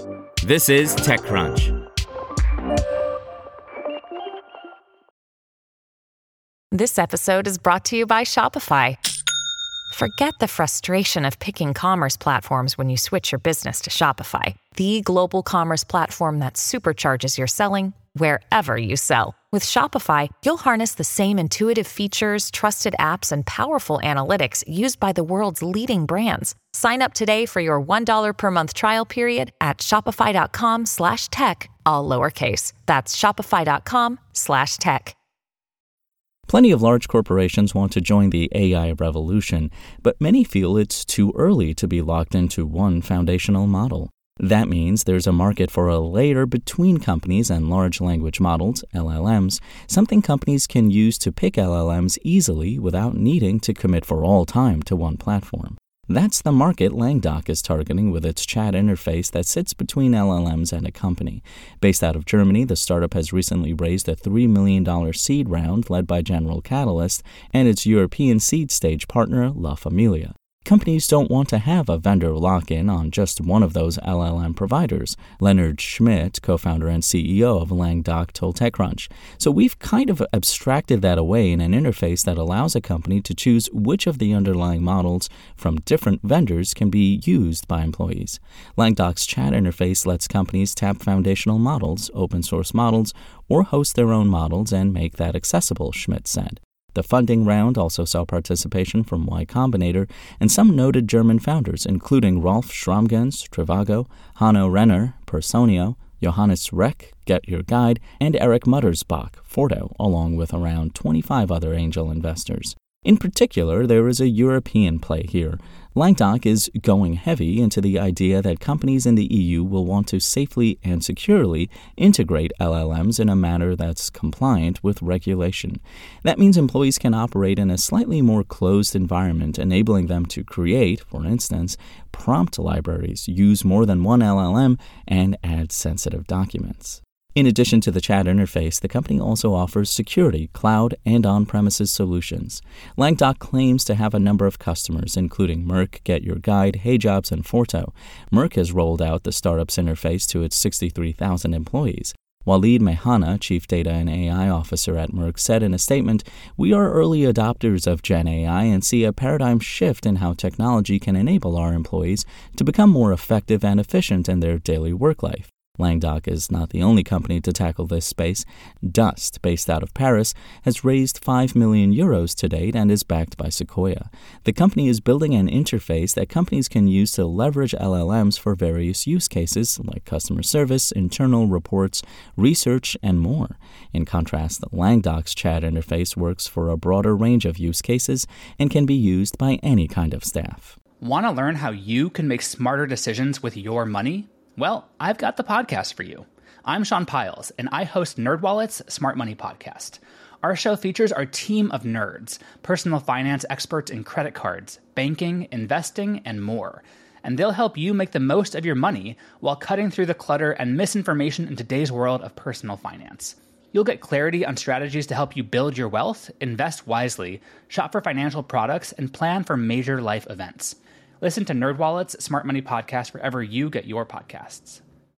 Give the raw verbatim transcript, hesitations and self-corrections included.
This is TechCrunch. This episode is brought to you by Shopify. Forget the frustration of picking commerce platforms when you switch your business to Shopify, the global commerce platform that supercharges your selling wherever you sell. With Shopify, you'll harness the same intuitive features, trusted apps, and powerful analytics used by the world's leading brands. Sign up today for your one dollar per month trial period at shopify.com slash tech, all lowercase. That's shopify.com slash tech. Plenty of large corporations want to join the A I revolution, but many feel it's too early to be locked into one foundational model. That means there's a market for a layer between companies and large language models, L L Ms, something companies can use to pick L L Ms easily without needing to commit for all time to one platform. That's the market LangDoc is targeting with its chat interface that sits between L L Ms and a company. Based out of Germany, the startup has recently raised a three million dollars seed round led by General Catalyst and its European seed stage partner, La Familia. Companies don't want to have a vendor lock-in on just one of those L L M providers, Leonard Schmidt, co-founder and C E O of LangDoc, told TechCrunch. So we've kind of abstracted that away in an interface that allows a company to choose which of the underlying models from different vendors can be used by employees. LangDoc's chat interface lets companies tap foundational models, open-source models, or host their own models and make that accessible, Schmidt said. The funding round also saw participation from Y Combinator and some noted German founders, including Rolf Schramgens, Trivago, Hanno Renner, Personio, Johannes Reck, Get Your Guide, and Eric Muttersbach, Forto, along with around twenty-five other angel investors. In particular, there is a European play here. LangDoc is going heavy into the idea that companies in the E U will want to safely and securely integrate L L Ms in a manner that's compliant with regulation. That means employees can operate in a slightly more closed environment, enabling them to create, for instance, prompt libraries, use more than one L L M, and add sensitive documents. In addition to the chat interface, the company also offers security, cloud, and on-premises solutions. LangDoc claims to have a number of customers, including Merck, Get Your Guide, HeyJobs, and Forto. Merck has rolled out the startup's interface to its sixty-three thousand employees. Waleed Mehana, Chief Data and A I Officer at Merck, said in a statement, "We are early adopters of Gen A I and see a paradigm shift in how technology can enable our employees to become more effective and efficient in their daily work life." LangDoc is not the only company to tackle this space. Dust, based out of Paris, has raised five million euros to date and is backed by Sequoia. The company is building an interface that companies can use to leverage L L Ms for various use cases like customer service, internal reports, research, and more. In contrast, LangDoc's chat interface works for a broader range of use cases and can be used by any kind of staff. Want to learn how you can make smarter decisions with your money? Well, I've got the podcast for you. I'm Sean Piles, and I host NerdWallet's Smart Money Podcast. Our show features our team of nerds, personal finance experts in credit cards, banking, investing, and more. And they'll help you make the most of your money while cutting through the clutter and misinformation in today's world of personal finance. You'll get clarity on strategies to help you build your wealth, invest wisely, shop for financial products, and plan for major life events. Listen to NerdWallet's Smart Money Podcast wherever you get your podcasts.